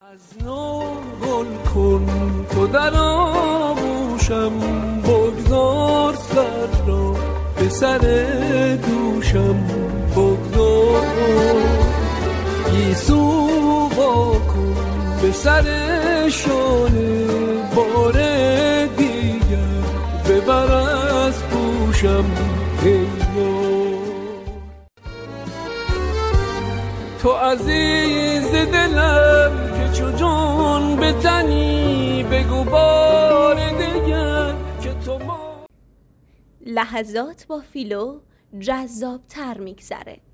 از نو گل کن تو در آغوشم، بگذار سر را به سر دوشم، بگذار گیسو با کن به سر شانه، بار دیگر ببر از پوشم تو عزیز دلم که چو جان به تنی، بگو بار دیگر که تو ما. لحظات با فیلو جذاب‌تر میگذره.